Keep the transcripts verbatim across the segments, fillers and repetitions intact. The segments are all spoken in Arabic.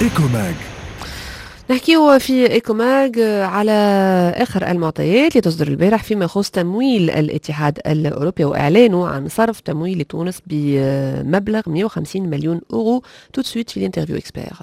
إيكوماج. نحكيو في إيكوماج على آخر المعطيات اللي تصدر البارح فيما يخص تمويل الاتحاد الأوروبي وإعلانه عن صرف تمويل لتونس بمبلغ مئة وخمسين مليون أورو. تو سويت في الانترفيو إكسبير.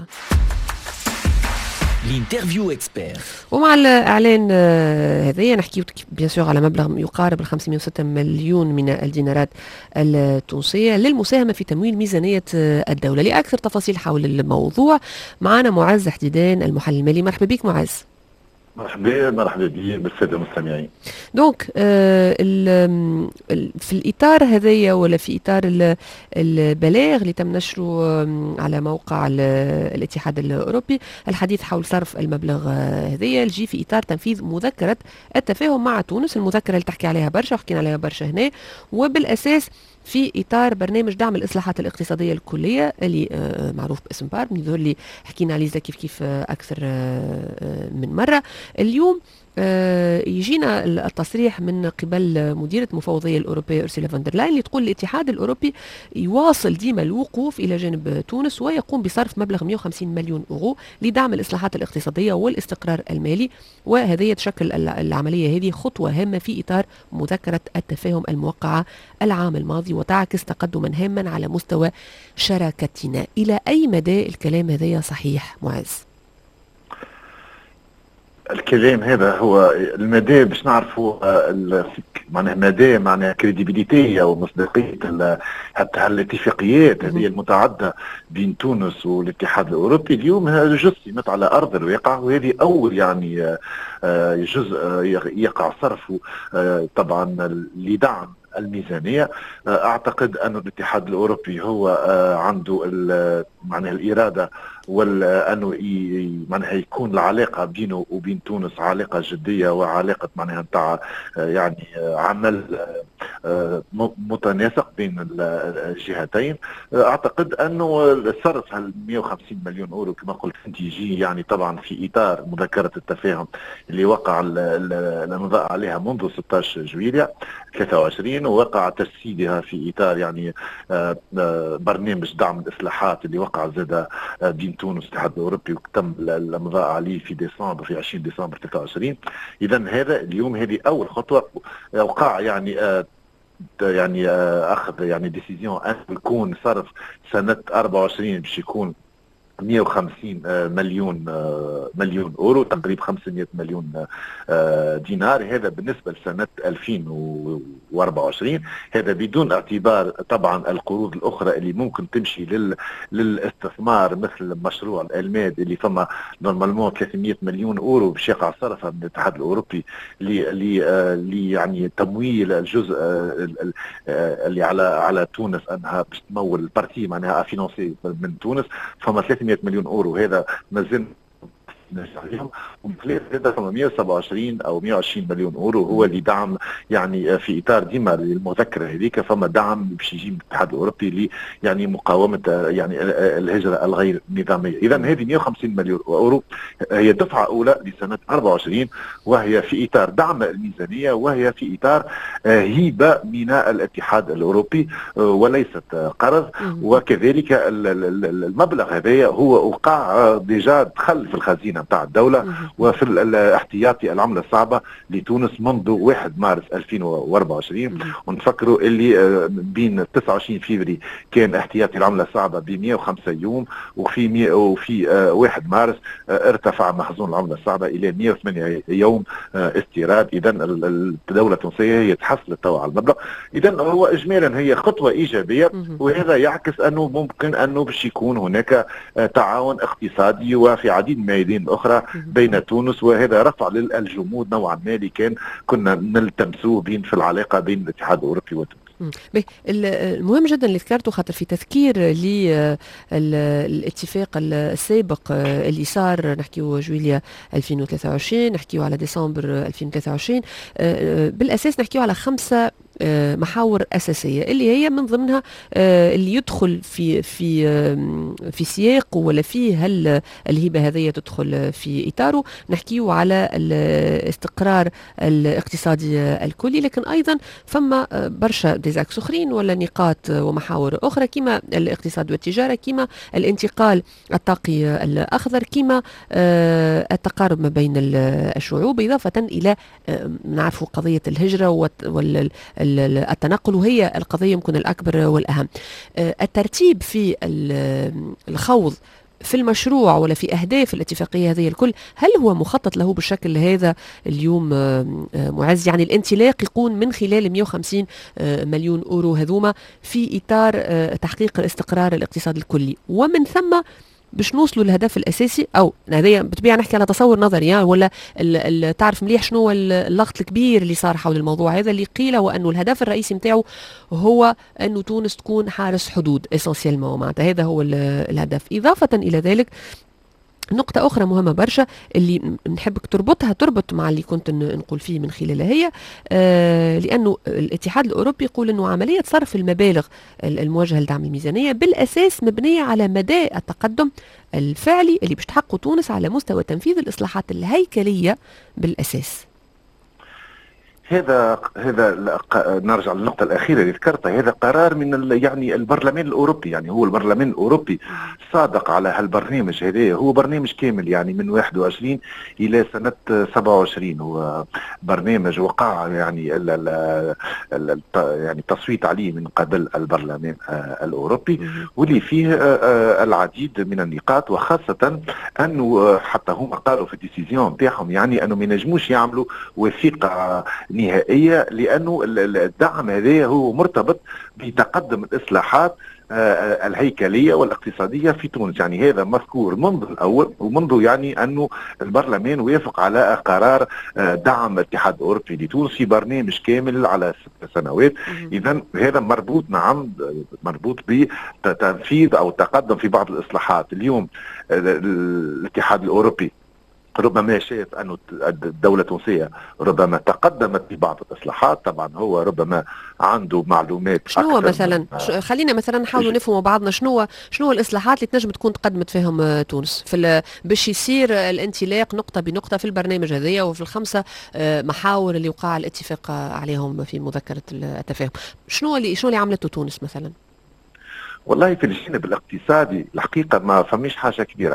الانترفيو اكسبير. ومع الاعلان هذايا نحكيو بيان سور على مبلغ يقارب ال خمسمئة وستة مليون من الدينارات التونسيه للمساهمه في تمويل ميزانيه الدوله. لاكثر تفاصيل حول الموضوع معنا معز حديدان المحلل المالي. مرحبا بك معز. مرحبا مرحبا بك بالساده المستمعين. دونك آه في الاطار هذايا ولا في اطار البلاغ اللي تم نشره على موقع الاتحاد الاوروبي الحديث حول صرف المبلغ هذايا الجي في اطار تنفيذ مذكره التفاهم مع تونس، المذكره اللي تحكي عليها برشا وحكينا عليها برشا هنا، وبالاساس في اطار برنامج دعم الاصلاحات الاقتصاديه الكليه اللي معروف باسم بار اللي حكينا عليه كيف كيف اكثر من مره. اليوم يجينا التصريح من قبل مديرة المفوضية الأوروبية أرسولا فون لاين اللي تقول الاتحاد الأوروبي يواصل ديما الوقوف إلى جانب تونس ويقوم بصرف مبلغ مئة وخمسين مليون أورو لدعم الإصلاحات الاقتصادية والاستقرار المالي، وهذه تشكل العملية هذه خطوة هامة في إطار مذكرة التفاهم الموقعة العام الماضي وتعكس تقدما هاما على مستوى شراكتنا. إلى أي مدى الكلام هذا صحيح معز؟ الكلام هذا هو المدى باش نعرفوا معناها مدى معناها كريديبيليتي او مصداقيه حتى هالاتفاقيات هذه المتعدده بين تونس والاتحاد الاوروبي. اليوم جسمت على ارض الواقع، وهذه اول يعني جزء يقع صرفه طبعا لدعم الميزانيه. اعتقد أن الاتحاد الاوروبي هو عنده معناها الاراده وانه معناها يكون العلاقه بينه وبين تونس علاقه جديه وعلاقه معناها نتاع يعني عمل متناسق بين الجهتين. اعتقد انه صرف هال مئة وخمسين مليون اورو كما قلت انت يجي يعني طبعا في اطار مذكره التفاهم اللي وقع الامضاء عليها منذ ستة عشر جويلية ثلاثة وعشرين، ووقع تجسيدها في اطار يعني برنامج دعم الاصلاحات اللي وقع زاد بين تونس والاتحاد الاوروبي وتم الامضاء عليه في ديسمبر في عشرين ديسمبر ثلاثة وعشرين. اذا هذا اليوم هذه اول خطوه وقع يعني يعني اخذ يعني ديسيزيون ان يكون صرف سنه أربعة وعشرين باش يكون مئة وخمسين مليون مليون اورو، تقريبا خمسمئة مليون دينار. هذا بالنسبه لسنه ألفين وأربعة وعشرين، هذا بدون اعتبار طبعا القروض الاخرى اللي ممكن تمشي لل للاستثمار مثل مشروع الالماد اللي فما نورمالمون ثلاثمئة مليون اورو باش يقع صرفها من الاتحاد الاوروبي ل يعني تمويل الجزء اللي على على تونس انها باش تمول البارتي معناها فينانسي من تونس، فما ثلاثمئة مليون اورو. هذا مازال نشتغلهم ومثل هذا فما مئة وسبعة وعشرين او مئة وعشرين مليون اورو هو اللي دعم يعني في اطار ديما المذكره هذيك، فما دعم باش يجي من الاتحاد الاوروبي ل يعني مقاومه يعني الهجره الغير نظاميه. اذا هذه مئة وخمسين مليون اورو هي دفعه اولى لسنه أربعة وعشرين، وهي في اطار دعم الميزانيه، وهي في اطار هيبه من الاتحاد الاوروبي وليست قرض. وكذلك المبلغ هذا هو وقع ديجا دخل في الخزينه نتاع الدوله وفي الاحتياطي العمله الصعبه لتونس منذ واحد مارس ألفين وأربعة وعشرين. ونفكروا اللي بين تسعة وعشرين فبراير كان احتياطي العمله الصعبه ب مئة وخمسة يوم، وفي وفي واحد مارس ارتفع مخزون العمله الصعبه الى مئة وثمانية يوم استيراد. اذا الدوله التونسيه هي تحصلت توا على المبلغ. اذا هو اجمالا هي خطوه ايجابيه، وهذا يعكس انه ممكن انه باش يكون هناك تعاون اقتصادي وفي عديد من الميادين الاخرى بين تونس، وهذا رفع للجمود نوعا ما اللي كان كنا نلتمسوه بين في العلاقه بين الاتحاد الاوروبي وتونس. المهم جدا اللي ذكرته خاطر في تذكير للاتفاق السابق اللي صار نحكيو جويلية ألفين وثلاثة وعشرين، نحكيو على ديسمبر ألفين وثلاثة وعشرين، بالاساس نحكيو على خمسه محاور أساسية اللي هي من ضمنها اللي يدخل في في في سياق ولا فيه هل الهبة هذه تدخل في إطاره، نحكيه على الاستقرار الاقتصادي الكلي، لكن أيضا فما برشا ديزاكس أخرين ولا نقاط ومحاور أخرى كما الاقتصاد والتجارة، كما الانتقال الطاقي الأخضر، كما التقارب ما بين الشعوب، إضافة إلى نعرف قضية الهجرة والتنقل، وهي القضية يمكن الأكبر والأهم. الترتيب في الخوض في المشروع ولا في أهداف الاتفاقية هذه الكل، هل هو مخطط له بالشكل هذا اليوم معز؟ يعني الانطلاق يكون من خلال مئة وخمسين مليون أورو هذوما في إطار تحقيق الاستقرار الاقتصادي الكلي، ومن ثم باش نوصلوا للهدف الاساسي، او هذايا بالطبيعه نحكي على تصور نظري ولا ال ال تعرف مليح شنو هو اللغط الكبير اللي صار حول الموضوع هذا، اللي قيل وانه الهدف الرئيسي نتاعو هو انه تونس تكون حارس حدود اسونسيالمون، معناتها هذا هو الهدف. اضافه الى ذلك نقطة أخرى مهمة برشا اللي نحبك تربطها تربط مع اللي كنت نقول فيه من خلالها، هي آه لأنه الاتحاد الأوروبي يقول أنه عملية صرف المبالغ الموجهة لدعم الميزانية بالأساس مبنية على مدى التقدم الفعلي اللي باش تحققه تونس على مستوى تنفيذ الإصلاحات الهيكلية بالأساس. هذا هذا نرجع للنقطة الأخيرة اللي ذكرتها، هذا قرار من يعني البرلمان الأوروبي، يعني هو البرلمان الأوروبي صادق على هالبرنامج هذا، هو برنامج كامل يعني من واحد وعشرين إلى سنة سبعة وعشرين، هو برنامج وقع يعني ال ال ال يعني التصويت عليه من قبل البرلمان الأوروبي، واللي فيه العديد من النقاط، وخاصة أنه حتى هم قالوا في الديسيزيون نتاعهم يعني أنه ما ينجموش يعملوا وثيقة نهائية، لأنه الدعم هذا هو مرتبط بتقدم الإصلاحات الهيكلية والاقتصادية في تونس، يعني هذا مذكور منذ الأول، ومنذ يعني أنه البرلمان وافق على قرار دعم الاتحاد الأوروبي لتونس في برنامج كامل على ست سنوات. إذن هذا مربوط نعم مربوط بتنفيذ أو التقدم في بعض الإصلاحات. اليوم الاتحاد الأوروبي ربما شاف أن الدولة التونسية ربما تقدمت في بعض الإصلاحات، طبعا هو ربما عنده معلومات شنو هو مثلا خلينا مثلا نحاولوا نفهموا بعضنا شنو شنو الإصلاحات اللي تنجم تكون تقدمت فيهم تونس في باش يصير الانطلاق نقطة بنقطة في البرنامج هذايا وفي الخمسة محاور اللي وقع الاتفاق عليهم في مذكرة التفاهم. شنو اللي شنو اللي عملته تونس مثلا؟ والله في الجانب الاقتصادي الحقيقة ما فماش حاجة كبيرة،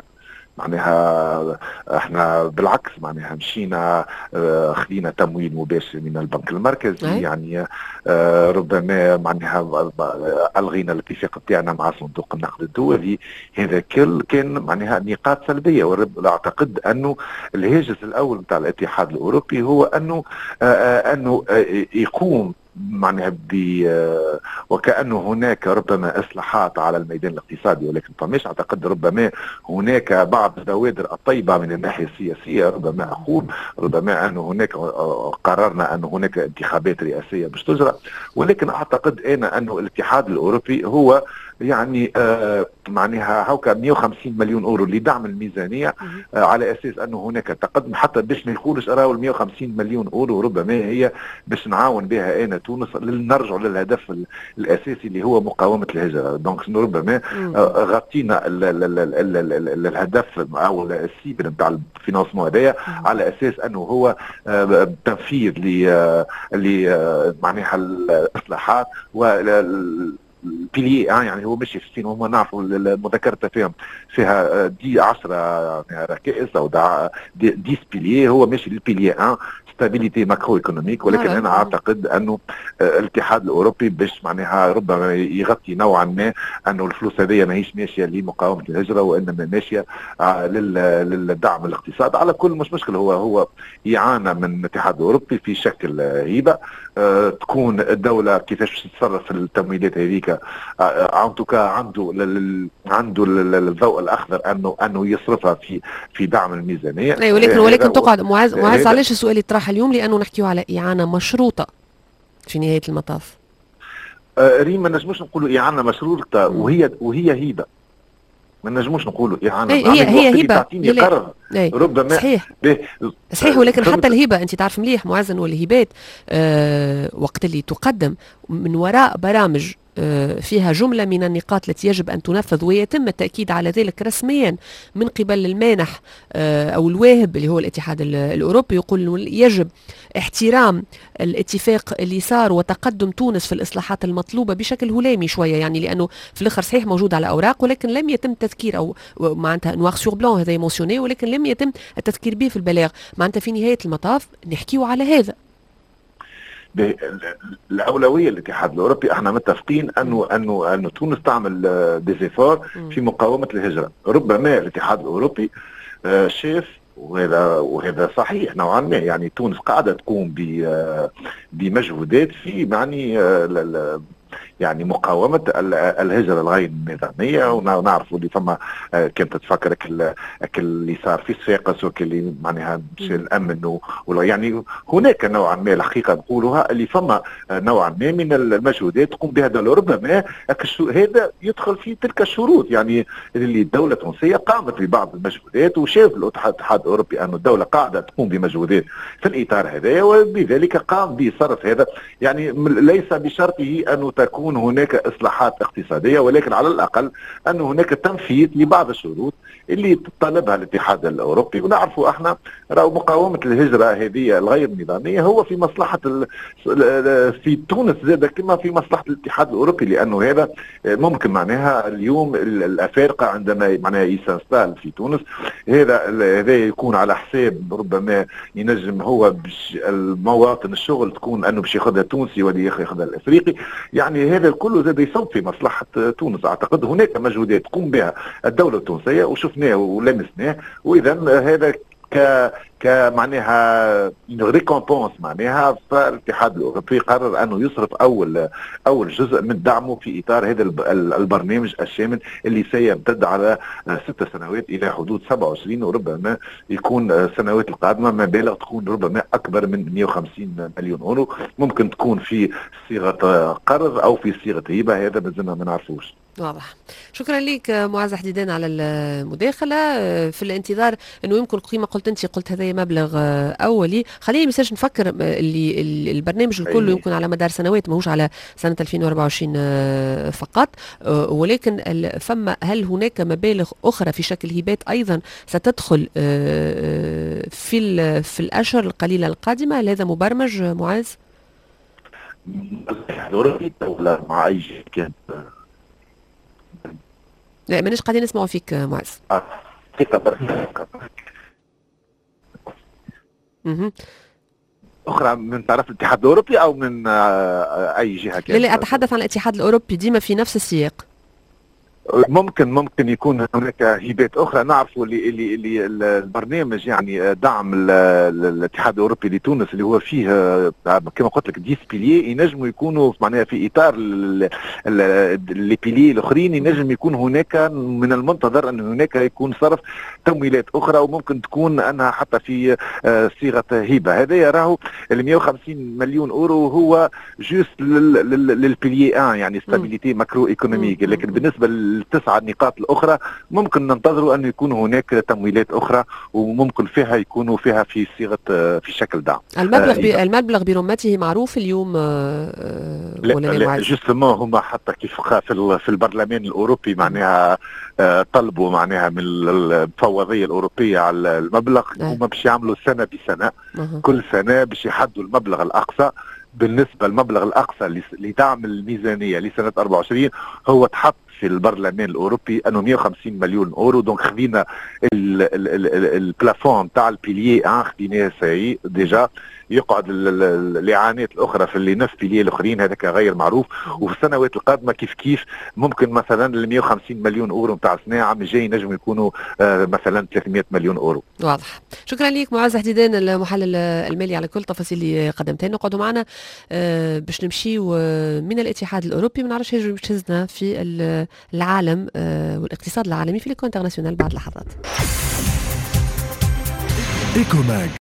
معناها احنا بالعكس معناها مشينا اه خلينا تمويل مباشر من البنك المركزي، أي. يعني اه ربما معناها الغينا الاتفاق بتاعنا مع صندوق النقد الدولي، هذا كل كان معناها نقاط سلبيه، واعتقد انه الهاجس الاول نتاع الاتحاد الاوروبي هو انه اه انه اه يقوم معناها ب وكأنه هناك ربما إصلاحات على الميدان الاقتصادي، ولكن فماش أعتقد ربما هناك بعض البوادر الطيبة من الناحية السياسية، ربما أقول ربما أنه هناك قررنا أن هناك انتخابات رئاسية باش تجرى، ولكن أعتقد أنا أنه الاتحاد الأوروبي هو يعني آه معناها هوكا مئة وخمسين مليون اورو لدعم الميزانيه آه على اساس انه هناك تقدم، حتى باش ما يقولش راهو ال مئة وخمسين مليون اورو ربما هي باش نعاون بها انا تونس نرجع للهدف الاساسي اللي هو مقاومه الهجره. دونك ربما آه غطينا الهدف او السيبل نتاع الفينانسمون هذايا على اساس انه هو آه تنفيذ ل معناها الاصلاحات و البيليه، يعني هو ماشي في هما نعرفوا مذكرة التفاهم فيها دي عشرة ركائز او دي ديس بيليه، هو ماشي للبيليه واحد ستابيليتي ماكرو ايكونوميك، ولكن انا اعتقد انه الاتحاد الاوروبي باش معناها ربما يغطي نوعا ما انه الفلوس هذه ماهيش ماشيه لمقاومه الهجره وانما ماشيه للدعم الاقتصاد. على كل مش مشكله، هو هو يعانى من الاتحاد الاوروبي في شكل هيبه أه تكون الدوله كيفاش تتصرف في التمويلات هذيك، عنده عنده عنده الضوء الاخضر انه انه يصرفها في في دعم الميزانيه. اي ولكن ولكن تقعد معز معز علاش السؤال يطرح اليوم؟ لانه نحكيو على اعانه مشروطه في نهايه المطاف. أه ريم ما نجموش نقولوا اعانه مشروطه وهي وهي هيبه، ما نجموش نقولوا اعانه، هي هي, هي هبه قرض ربما صحيح صحيح، ولكن حتى الهبه انت تعرف مليح معز انه الهبات آه وقت اللي تقدم من وراء برامج فيها جملة من النقاط التي يجب أن تنفذ ويتم التأكيد على ذلك رسميا من قبل المانح أو الواهب اللي هو الاتحاد الأوروبي، يقول يجب احترام الاتفاق اللي صار وتقدم تونس في الإصلاحات المطلوبة بشكل هلامي شوية، يعني لأنه في الآخر صحيح موجود على أوراق ولكن لم يتم تذكير أو معناتها نوار سور بلان هذا يمونسيوني، ولكن لم يتم التذكير به في البلاغ. معناتها في نهاية المطاف نحكيو على هذا. الاولويه للاتحاد الاوروبي احنا متفقين انه انه انه تونس تعمل ديزيفور في مقاومه الهجره. ربما الاتحاد الاوروبي شاف وهذا وهذا صحيح نوعا ما، يعني تونس قاعده تقوم بمجهودات في يعني يعني مقاومة الهجرة الغير نظامية، ونعرفوا اللي ثم كنت تفكر اللي صار في صفاقس وكل معناها مشي الأمن، يعني هناك نوعا ما الحقيقة نقولها اللي ثم نوعا ما من المجهودات تقوم بها الدولة. ربما هذا يدخل في تلك الشروط، يعني اللي الدولة التونسية قامت ببعض المجهودات وشاف الاتحاد الأوروبي أن الدولة قاعدة تقوم بمجهودات في الإطار هذا، وبذلك قام بصرف هذا. يعني ليس بشرطه أن تكون هناك إصلاحات اقتصادية، ولكن على الأقل أن هناك تنفيذ لبعض الشروط اللي تطلبها الاتحاد الأوروبي. ونعرفوا احنا راهو مقاومة الهجرة هذه الغير نظامية هو في مصلحة في تونس زاد كما في مصلحة الاتحاد الأوروبي، لأنه هذا ممكن معناها اليوم الأفارقة عندما معناها يسانستال في تونس هذا هذا يكون على حساب ربما ينجم هو المواطن الشغل تكون أنه باش ياخذها تونسي ولا ياخذها الأفريقي، يعني هذا كله زاد يصب في مصلحة تونس. أعتقد هناك مجهودات تقوم بها الدولة التونسية وشفناه ولمسناه، وإذا هذا ك كمعناها ريكومبونس معناها، فالاتحاد الاوروبي قرر انه يصرف اول اول جزء من دعمه في اطار هذا البرنامج الشامل اللي سيمتد على ست سنوات الى حدود سبعة وعشرين، وربما يكون السنوات القادمه مبالغ تكون ربما اكبر من مئة وخمسين مليون اورو، ممكن تكون في صيغه قرض او في صيغه هبه، هذا مازلنا ما نعرفوش. واضح. شكرا لك معز حديدان على المداخله. في الانتظار انه يمكن كما قلت انت قلت هذا مبلغ اولي، خليني مساج نفكر اللي البرنامج الكل يمكن على مدار سنوات ماهوش على سنه ألفين وأربعة وعشرين فقط، ولكن فما هل هناك مبالغ اخرى في شكل هبات ايضا ستدخل في في الاشهر القليله القادمه؟ هل هذا مبرمج معز؟ الدولة مع اي كانت لا مانيش قاعدين نسمعوا فيك معز. اها اخرى من طرف الاتحاد الاوروبي او من اي جهه كانت؟ لا لا اتحدث عن الاتحاد الاوروبي ديما في نفس السياق. ممكن ممكن يكون هناك هبات اخرى. نعرفوا اللي اللي اللي البرنامج يعني دعم الاتحاد الاوروبي لتونس اللي هو فيه كما قلت لك ديس بيلي ينجموا يكونوا معناها في اطار لي بيلي الاخرين، ينجم يكون هناك من المنتظر ان هناك يكون صرف تمويلات اخرى وممكن تكون انها حتى في صيغه هبه. هذا يراه ال مئة وخمسين مليون اورو هو جوست للبيلي واحد يعني ستابيليتي ماكرو ايكونوميك، لكن بالنسبه التسعة النقاط الأخرى ممكن ننتظروا أن يكون هناك تمويلات أخرى وممكن فيها يكونوا فيها في صيغة في شكل دعم. المبلغ آه المبلغ برمته معروف اليوم آه ولا لا؟ لا جوستومون هما حتى كيف في في البرلمان الأوروبي معناها آه طلبوا معناها من المفوضية الأوروبية على المبلغ، هما باش يعملوا سنة بسنة أه. كل سنة باش يحدوا المبلغ الأقصى. بالنسبة المبلغ الأقصى لدعم الميزانية لسنة أربعة وعشرين هو تحط في البرلمان الاوروبي انه مئة وخمسين مليون اورو، دونك خذينا البلافون تاع البيليي واحد خذيناه ساي ديجا، يقعد الاعانات الاخرى في اللي نفس بيليي الاخرين هذاك غير معروف. وفي السنوات القادمه كيف كيف ممكن مثلا ال مئة وخمسين مليون اورو نتاع السنه عام الجاي نجم يكونوا آه مثلا ثلاثمئة مليون اورو. واضح. شكرا لك معز حديدان المحلل المالي على كل التفاصيل اللي قدمتها لنا. نقعدوا معنا آه باش نمشيو من الاتحاد الاوروبي ما نعرفش باش تهزنا في العالم آه والاقتصاد العالمي في ليكو انترناسيونال بعد لحظات. إيكوماج